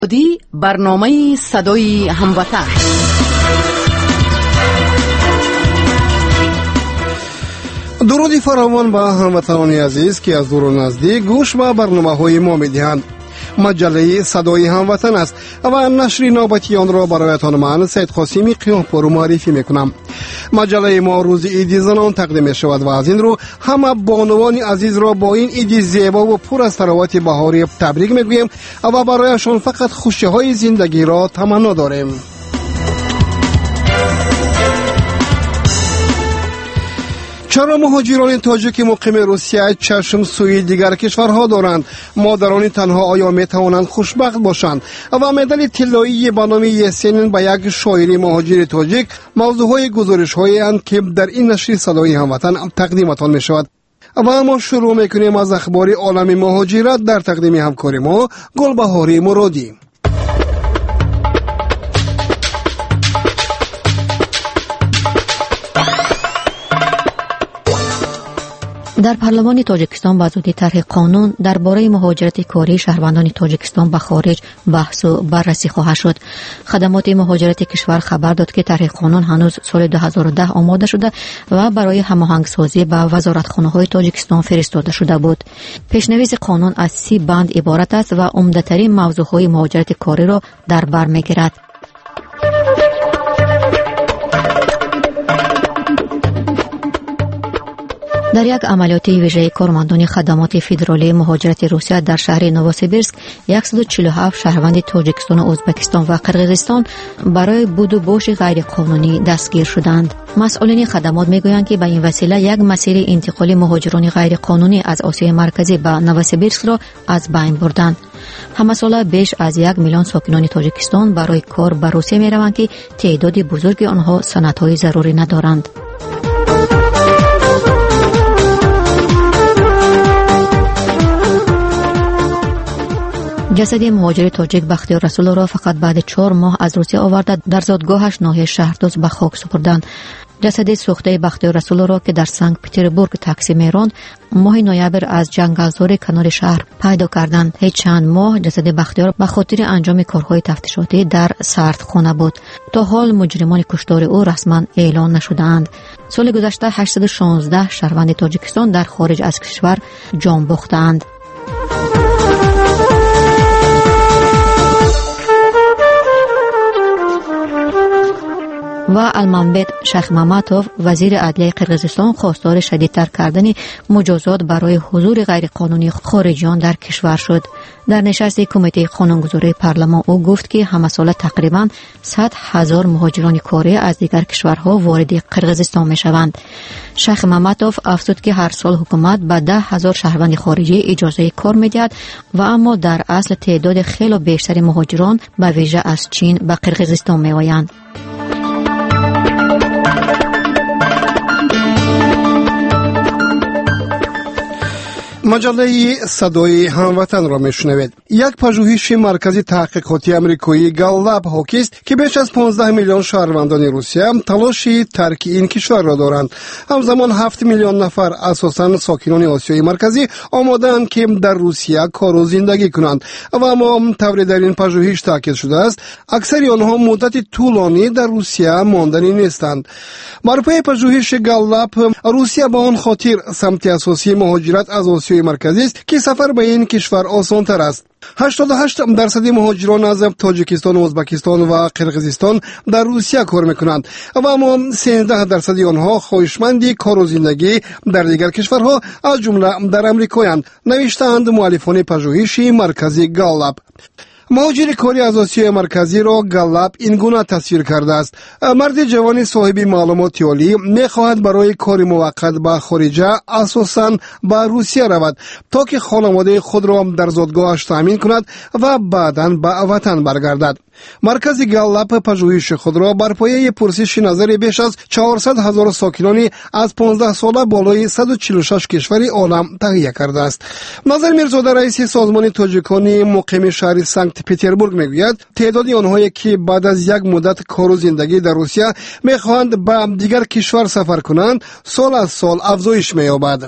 دی برنامه صدای هموطن. درودی فراوان به هموطنان عزیز که از دور و نزدیک گوش به برنامه‌های ما می‌دهند. مجله صدای هموطن است و نشر نوبتی آن را برایتان من سید قاسمی قیامپور معرفی میکنم. مجله ما روز عید زنان تقدیم می شود و از این رو همه بانوان عزیز را با این عید زیبا و پر از ثروت بهاری تبریک میگوییم و برایشان فقط خوشی‌های زندگی را تمنا داریم. چرا مهاجران تاجیک مقیم روسیه چشم سوی دیگر کشورها دارند؟ مادران تنها آیا می توانند خوشبخت باشند؟ و مدال طلایی به نام یسین به یک شاعر مهاجر تاجیک موضوعهای گزارش‌هایی اند که در این نشر صدای هموطن تقدیمتان می شود. و اما شروع میکنیم از اخبار عالم مهاجرت در تقدیم همکار ما گلبهاری مرادی. در پارلمان تاجیکستان با زودی طرح قانون درباره مهاجرت کاری شهروندان تاجیکستان به خارج بحث و بررسی خواهد شد. خدمات مهاجرت کشور خبر داد که طرح قانون هنوز سال 2010 آماده شده و برای هماهنگسازی با وزارتخانه‌های تاجیکستان فرستاده شده بود. پیشنویس قانون از 30 بند عبارت است و عمده‌ترین موضوعهای مهاجرت کاری را در بر می‌گیرد. در یک عملیات ویژه کارمندان خدمات فدرالی مهاجرت روسیه در شهر نووسیبیرسک 147 شهروند تاجیکستان و ازبکستان و قرقیزستان برای بود و باش غیر قانونی دستگیر شدند. مسئولین خدمات میگویند که به این وسیله یک مسیر انتقال مهاجران غیر قانونی از آسیای مرکزی به نووسیبیرسک را از بین بردند. همه ساله بیش از 1 میلیون ساکنان تاجیکستان برای کار به روسیه میروند که تعداد بزرگی آنها سندهای ضروری ندارند. جسد مهاجر تاجیک بختیار رسول را فقط بعد 4 ماه از روسیه آورده در زادگاهش ناحیه شهردوست به خاک سپردند. جسد سوخته بختیار رسول را که در سنت پترزبورگ تاکسی میراند ماه نوامبر از جنگلزار کنار شهر پیدا کردند. هیچ چند ماه جسد بختیار به خاطر انجام کارهای تفتیشاتی در سردخانه بود. تا حال مجرمان کشتار او رسما اعلان نشده‌اند. سال گذشته 816 شهروند تاجیکستان در خارج از کشور جان باختند. و المنبت شیخ ممتوف وزیر عدلیه قرقیزستان خواستار شدیدتر کردن مجازات برای حضور غیرقانونی خارجیان در کشور شد. در نشست کمیته قانونگذاری پارلمان او گفت که همه ساله تقریباً 100,000 مهاجران کاری از دیگر کشورها وارد قرقیزستان میشوند. شیخ ممتوف افزود که هر سال حکومت به 10,000 شهروند خارجی اجازه کار میدهد و اما در اصل تعداد خیلی بیشتر مهاجران به ویژه از چین به قرقیزستان میآیند. مجله صدای هموطن را میشنوید. یک پژوهش مرکز تحقیقاتی آمریکایی گالاب حاکی است که بیش از 15 میلیون شهروندان روسیه تلاش ترک این کشور را دارند. همزمان 7 میلیون نفر اساساً ساکنان آسیای مرکزی آماده‌اند که در روسیه کار و زندگی کنند و اما طوری در این پژوهش تاکید شده است اکثر آنها مدت طولانی در روسیه ماندنی نیستند. بر پای پژوهش گالاب روسیه به آن خاطر سمت اساسی مهاجرت از آسیای مرکزی است که سفر به این کشور آسان تر است. 88% مهاجران از تاجیکستان و ازبکستان و قرقیزستان در روسیه کار میکنند و اما 13% آنها خواهشمند کار و زندگی در دیگر کشورها از جمله در امریکایند، نوشتند مؤلفان پژوهش مرکزی گالاب. مهاجر کاری از آسیای مرکزی را گالاب این گونه تصویر کرده است: مرد جوان صاحب معلومات عالی می‌خواهد برای کار موقت به خارج اساساً به روسیه رود تا که خانواده خود را در زادگاهش تامین کند و بعداً به وطن برگردد. مرکز گالاب پژوهش خود را بر پایه پرسش نظر بیش از 400,000 ساکنان از 15 ساله بالای 146 کشور عالم تهیه کرده است. نظر میرزاده رئیس سازمان تاجیکان مقیم شهر سنت پترزبورگ میگوید تعداد آنهایی که بعد از یک مدت کار و زندگی در روسیه میخواهند به دیگر کشور سفر کنند سال از سال افزایش می‌یابد.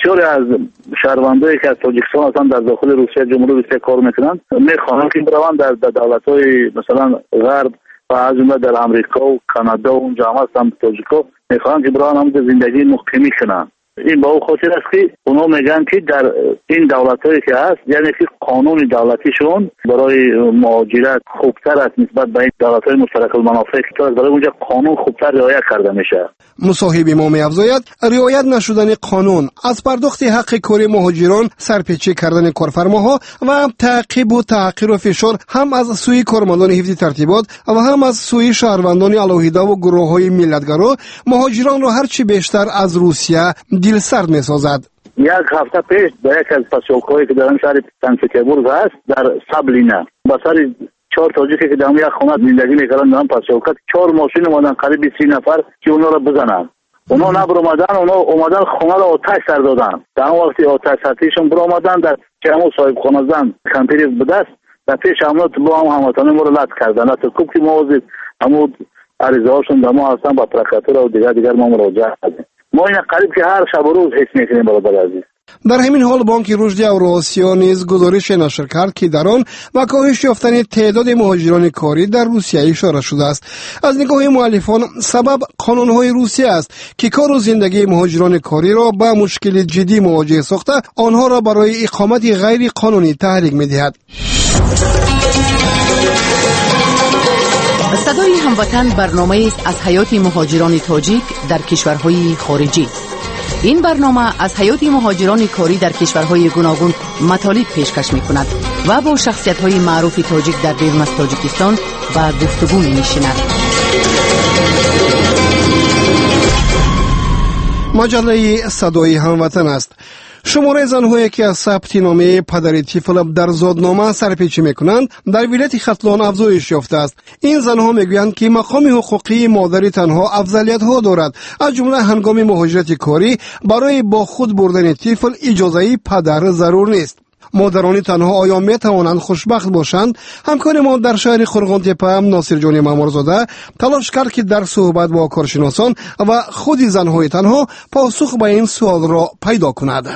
بسیاری از شهروندانی که از تاجیکستان هستند در داخل روسیه جمهوری روسیه کار میکنند میخواهند که بروند در دولت‌های مثلا غرب و از جمله در امریکا و کانادا و اونجا هم هستند تاجیک‌ها میخواهند که بروند هم زندگی مقیمی کنند. این با او خاطر است که اونا میگن که در این دولت‌هایی که هست یعنی که قانون دولتیشون برای مهاجرت خوبتر است نسبت به این دولت‌های مشترک المنافع که برای اونجا قانون خوبتر رعایت کرده میشه. مصاحب ما می‌افزاید رعایت نشدن قانون از پرداخت حق کاری مهاجران، سرپیچی کردن کارفرماها و تعقیب و تحقیر و فشار هم از سوی کارمندان حفظ ترتیبات و هم از سوی شهروندان علاهیده و گروه‌های ملت‌گرا مهاجران را هرچی بیشتر از روسیه دلسرد می‌سازد. یک هفته پیش در یک از پاسیلک‌هایی که در شهر سنت پترزبورگ است در سابلینا با سر 4 تاجیکی که در یک خانه زندگی می‌کردند در پاسیلک 4 ماشین اومدن قریب 30 نفر که اونا را بزنن. اونا نبرآمدن، اومدن خانه را آتش سر دادن. در اون وقتی آتش سرتیشون برآمدن در چمو صاحب خانه زن کمپیریز به دست در پیش عملات با هم هموطنان ما را لط کردن. حتی کوب که موازی همون عریضه هاشون در ما هستن با پرکاتور و دیگر ما مراجعه کردیم. ما این قریب که هر شب و روز حس میکنیم برادر عزیز. در همین حال بانک رشد اوراسیا نیز گزارش نشر کرد که در آن به کاهش یافتن تعداد مهاجران کاری در روسیه اشاره شده است. از نگاه مؤلفان سبب قانون‌های روسیه است که کار و زندگی مهاجران کاری را به مشکل جدی مواجه ساخته آنها را برای اقامت غیر قانونی تحریک می‌دهد. صدای هموطن برنامه است از حیات مهاجران تاجیک در کشورهای خارجی. این برنامه از حیات مهاجران کاری در کشورهای گوناگون مطالب پیشکش می‌کند و با شخصیت‌های معروف تاجیک در بیرون از تاجیکستان و گفتگو می‌نشیند. مجله صدای هموطن است. شماره زن‌هایی که از ثبت نامه پدر طفل در زادنامه سرپیچی می‌کنند در ولایت ختلان افزایش یافته است. این زن‌ها می‌گویند که مقام حقوقی مادر تنها افضلیت‌ها دارد، از جمله هنگام مهاجرت کاری برای با خود بردن طفل اجازه پدر ضرور نیست. مادران تنها آیا می توانند خوشبخت باشند؟ همکار ما در شهر قرغانتپه ناصر جان مامورزاده تلاش کرد که در صحبت با کارشناسان و خود زنهای تنها پاسخ به این سوال را پیدا کند.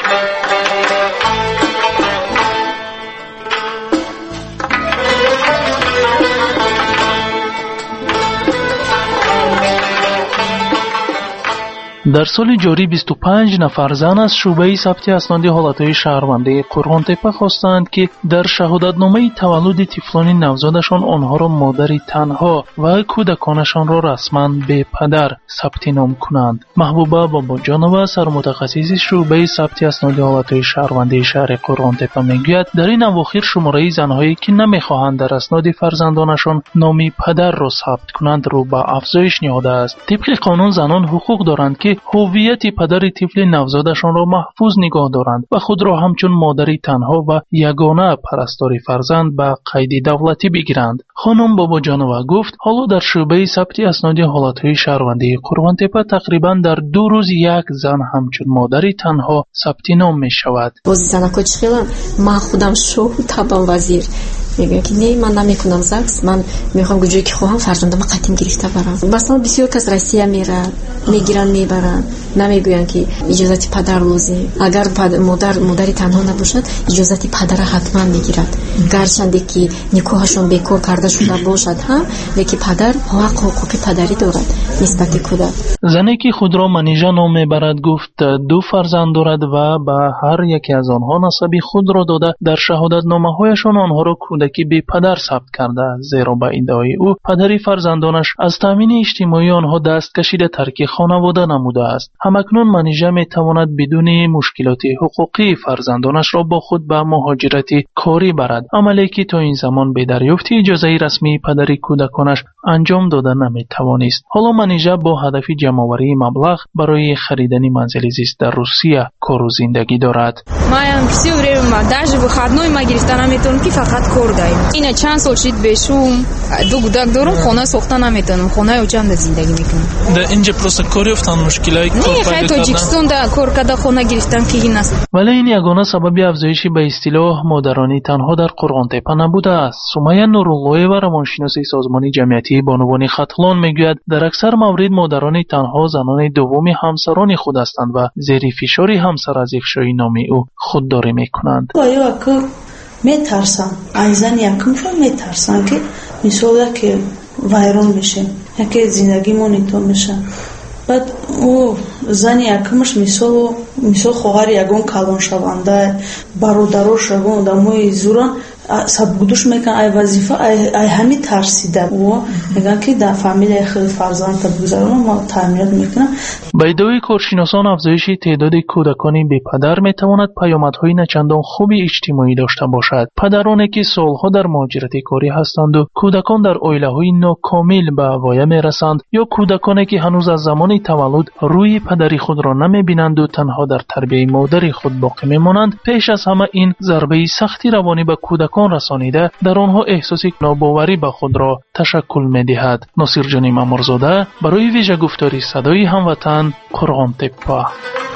در سال جاری 25 نفر زن از شعبه ثبت اسناد حالتهای شهروندی قرغانتپه خواستند که در شهادتنامه تولد طفلان نوزادشان آنها را مادری تنها و کودکانشان را رسما به پدر ثبت نام کنند. محبوبه باباجانова سرمتخصص شعبه ثبت اسناد حالتهای شهروندی شهر قرغانتپه میگوید در این اواخر شماره زنهایی که نمیخواهند در اسناد فرزندانشان نام پدر را ثبت کنند رو به افزایش نهاده است. طبق قانون زنان حقوق دارند که هویت پدر طفل نوزادشان را محفوظ نگاه دارند و خود را همچون مادری تنها و یگانه پرستار فرزند به قید دولتی بگیرند. خانم باباجانова گفت حالا در شعبه ثبت اسناد حالتهای شهروندی قرغانتپه تقریبا در 2 روز یک زن همچون مادری تنها ثبت نام می شود. بازی زنکو چخیلم من خودم شو تبان وزیر میگم که نه من نمیکنم زکس، من میخوام کجایی که خواهم فرزندم قطعی گرفته برم. مثلا بسیار کس روسیه میرن میگیرن میبرن نمیگوین که اجازه پدر لازم، اگر مادری تنها نباشد اجازه پدر حتما میگیرد، گرچند که نکاحشون بیکار کرده شده باشد هم لیکن پدر حقوق پدری دارد نسبت کودک. زنی که خود را منیژه نام میبرد گفت 2 فرزند دارد و به هر یکی از آنها نسبی خود را داده در شهادتنامه هایشان آنها را کودکی بی پدر ثبت کرده، زیرا به ادعای او پدری فرزندانش از تامین اجتماعی آنها دست کشیده ترک خانواده نموده است. همکنون منیژه می تواند بدون مشکلات حقوقی فرزندانش را با خود به مهاجرت کاری برد، عملی که تا این زمان به دریافت اجازه رسمی پدری کودکانش انجام داده нами توانست. حالا منیژه با هدف جمع‌آوری مبلغ برای خریدن منزل زیست در روسیه کار و زندگی دارد. ما все время даже выходной мы гирифта наметонам ки фақат кор даем. Ина чанд сол шид бешум 2 гудак дорам, хона сохта наметонам, хонаи очамда зиндагӣ мекунам. Да инҷа просто кор ёфтан мушкилаи кор пайдо кардан. Тоҷикистонда кор карда хона гирифтан ки ин аст. ولی این یگانه سبب افزایش به اصطلاح مادرانی تنها در قرغانتپه نبوده است. سمیه نوراللهی و روانشناس سازمان جمعیتی تنسیتی بانوان ختلان میگوید در اکثر مورد مادران تنها زنان دوم همسران خود هستند و زیر فشار همسر از افشای نام او خودداری میکنند. میترسن از زن یکمشون میترسن که مثلا که ویران میشه یا که زندگیمون اینطور میشه. بعد او زن یکمش مثل خواهر یگان کلان شونده برادراش یگان دموی زوران سبودش میکن ای وظیفه ای همین ترسیده و میگن که در فامیل خیلی فرزند بگذارن ما تعمیرات میکنن. با ادعای کارشناسان افزایش تعداد کودکان بی پدر میتواند پیامدهای نچندان خوبی اجتماعی داشته باشد. پدرانی که سالها در مهاجرت کاری هستند و کودکان در عائله‌های ناکامل به اوایه میرسند یا کودکانی که هنوز از زمان تولد روی پدری خود را نمیبینند و تنها در تربیت مادری خود باقی میمانند، پیش از همه این ضربه سختی روانی به کودکان رسانیده در آنها احساس ناباوری به خود را تشکل می‌دهد. ناصر جان مامورزاده برای ویژه گفتاری صدای هموطن، قرغان تپه.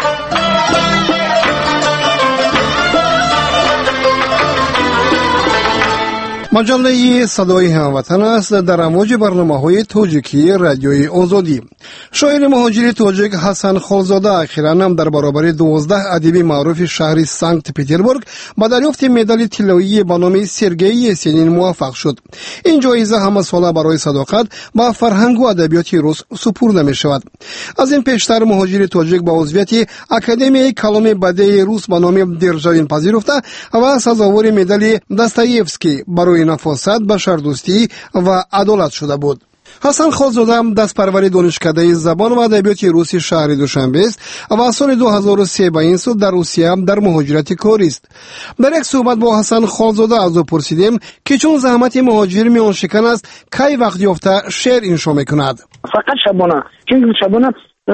مجله صدای هموطن است در امواج برنامه‌های توجیکی رادیوی آزادی. شاعر مهاجر توجیک حسن خالزاده اخیراً هم در برابر 12 ادیب معروف شهر سنت پترزبورگ با دریافت مدال طلایی به نام سرگئی یسینین موفق شد. این جایزه همه ساله برای صداقت با فرهنگ و ادبیات روس سپرده می شود. از این پیشتر مهاجر توجیک با عضویت اکادمی کلام بدیع روس به نام درجاین پذیرفته و سزاوار مدال داستایفسکی برای نفاست، بشردوستی و عدالت شده بود. حسن خالزاده دست پرور دانشکده زبان و ادبیات روسی شهر دوشنبه است و سال 2003 به این سو در روسیه در مهاجرت کاری است. در یک صحبت با حسن خالزاده از او پرسیدیم که چون زحمت مهاجر میان شکن است کی وقت یافته شعر انشا میکند. فقط شبانه، چون شبانه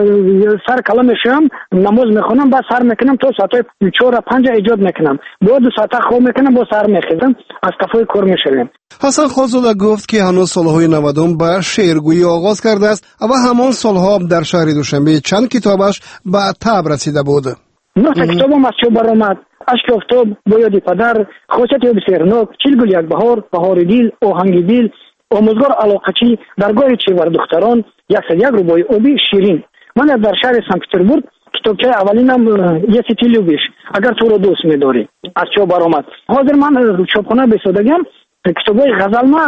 سر کلام میشم، نماز میخونم، بعد سر میکنم تا ساعت 4-5 ایجاد میکنم، بعد 2 ساعت خواب میکنم، با سر میخیزم، از کفای کار میشویم. حسن خالزاده گفت که هنوز سالهای 90 به شعرگویی آغاز کرده است و همان سالها در شهر دوشنبه چند کتابش به طبع رسیده بود. 9 کتابم از چوب برآمد. اشک آفتاب، با یاد پدر، خواست یاد سیرناک، چیل گل یک بهار، بهار دل، آهنگ دل، آموزگار علاقچی، درگاه چیور دختران، 101 روبای آبی شیرین. من در شهر سنت پترزبورگ کتابچه اولینم یه سیتی لوبیش اگر تو رو دوست می‌داری از چوب برآمد. حاضر من چاپخانه بسادگیم، کتابای غزل ما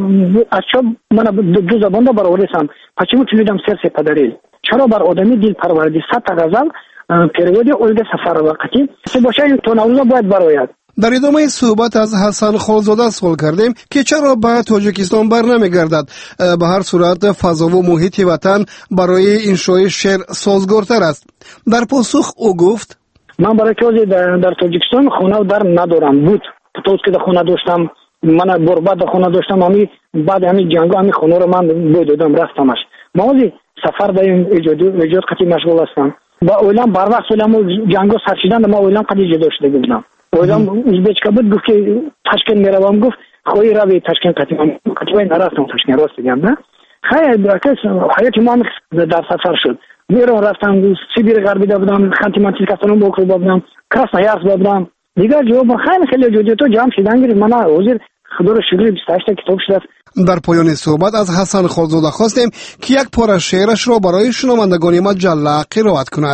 از چوب من 2 زبان رو برآوردم. почему ты людям сердце подарил? چرا بر آدمی دل پروردی؟ 100 غزل перевод اولگا سفرова قتی باشه این تو نوروز باید برآید. در ادامه صحبت از حسن خالزاده سوال کردیم که چرا به تاجیکستان بر نمیگردد. به هر صورت فضا و محیط وطن برای انشای شعر سازگارتر است. در پاسخ او گفت من برای که در تاجیکستان خونه در ندارم بود. توس که در خونه داشتم، من برباد در خونه داشتم، بعد همین جنگا همین خونه رو من بودم رفتمش. مازی سفر در ایجاد قتی مشغول هستم. با اولم بر وقت اولم جنگا سرشیدن ما اولم قتی جدا شده بودم. اولم ازبچکا بود گفت که تشکیل میروم، گفت خواهی روی تشکیل قطعی نرفتم تشکیل راست بگم نه خیلی برکس حیات ما در سفر شد. میرم رفتم سیبیر غربی بودم، خانتی منطقه بوکر بودم، کراسنا یارس بودم دیگه جواب خیلی جدی تو جام شدن گیری من حاضر خدا رو شکر 28 کتاب شد. در پایان صحبت از حسن خالزاده خواستیم که یک پاره شعرش را برای شنوندگان مجله قرائت کند.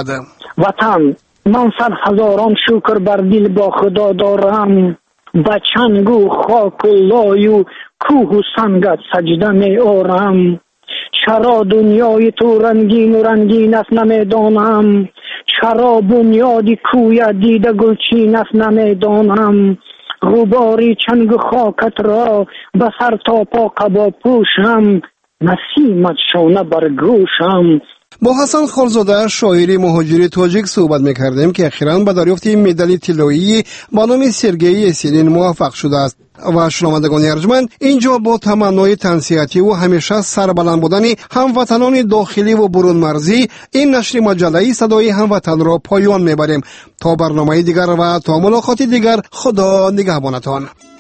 وطن من 100,000 شکر بر دل با خدا دارم، با چنگ و خاک و لای و کوه و سنگت سجده می آرم. چرا دنیای تو رنگین و رنگین است نمیدانم، چرا بنیادی کوی دیده گلچین است نمیدانم. غباری چنگ و خاکت را به سر تا پا قبا پوشم، نسیمت شانه بر گوشم. با حسن خالزاده شاعر مهاجر تاجیک صحبت می‌کردیم که اخیراً به دریافت مدال طلایی با نام سرگئی یسینین موفق شده است. و شنوندگان ارجمند، اینجا با تمنای تنصیحاتی و همیشه سربلند بودن هموطنان داخلی و برون مرزی این نشر مجله صدای هموطن را پایان میبریم. تا برنامه دیگر و تا ملاقات دیگر، خدا نگهبانتان.